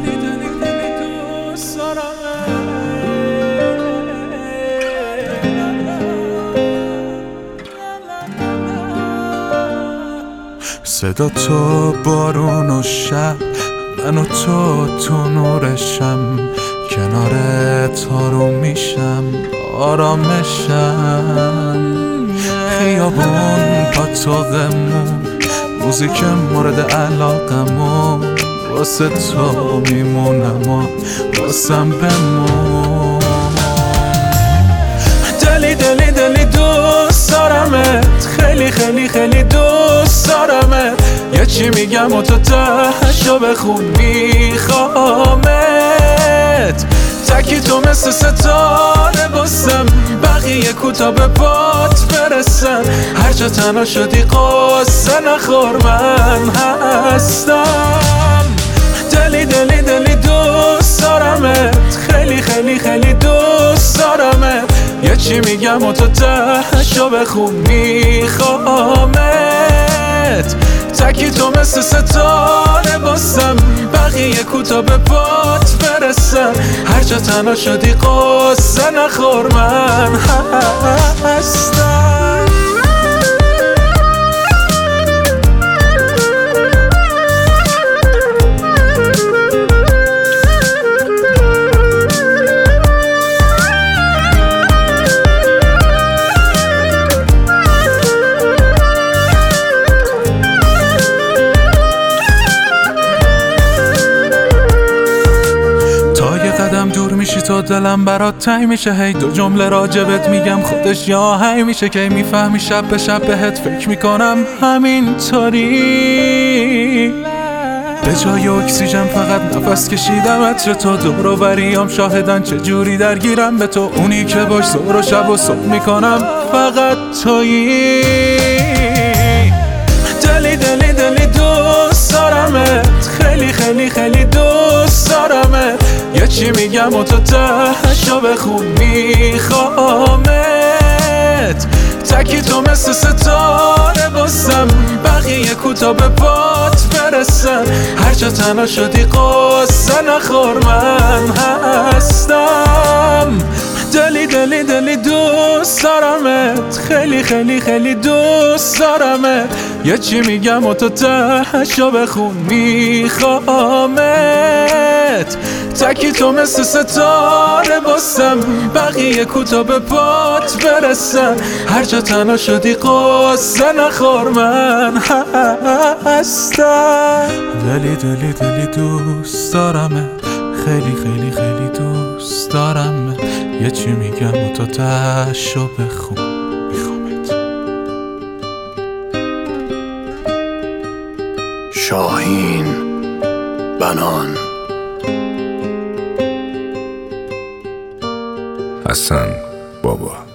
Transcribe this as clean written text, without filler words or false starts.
دوست دارم. صدا تو بارون و شب، من و تو نورشم، کنارت آروم میشم، آرامشم. خیابون پاتوقمون، موزیک مورد علاقمون، واسه تو میمونم و واسم بمون. دلی دوست دارمت، خیلی خیلی خیلی دوست دارمت. یه چی میگم و تو تهشو بخون، میخوامت. تکی تو مثل ستاره باسم، بقیه کوتا به پات برسن. هر جا تنها شدی قصه نخور، من هستم. دلی دوست دارمت، خیلی خیلی خیلی دوست دارمت. یه چی میگم و تو تهشو بخون، میخوامت. تکی تو مثل ستاره باسم، بقیه کوتا به پات برسن. هر جا تنها شدی قصه نخور، من هستم. دور میشی تو دلم برات تنگ میشه، هی دو جمله راجبت میگم خودش یا هی میشه. که میفهمی شب به شب بهت فکر میکنم همینطوری. به جای اکسیژن فقط نفس کشیدم، عطر تو دور و بریام شاهدن چجوری درگیرم به تو. اونی که باش ظهر و شب و صبح میکنم فقط تویی. دلی دوست دارمت، خیلی خیلی خیلی دوست دارمت. یه چی میگم و تو تهشو بخون، میخوامت. تکی تو مثل ستاره باسم، بقیه کوتا به پات برسن. هر جا تنها شدی قصه نخور، من هستم. دلی دوست دارمت، خیلی خیلی خیلی دوست دارمت. یه چی میگم و تو تهشو بخون، میخوامت. تکی تو مثل ستاره باسم، بقیه کوتا به پات برسن. هر جا تنها شدی قصه نخور، من هستم. دلی دوست دارمت، خیلی خیلی خیلی دوست دارمت. یه چی میگم و تو تهشو بخون، میخوامت. شاهین بنان، حسن بابا.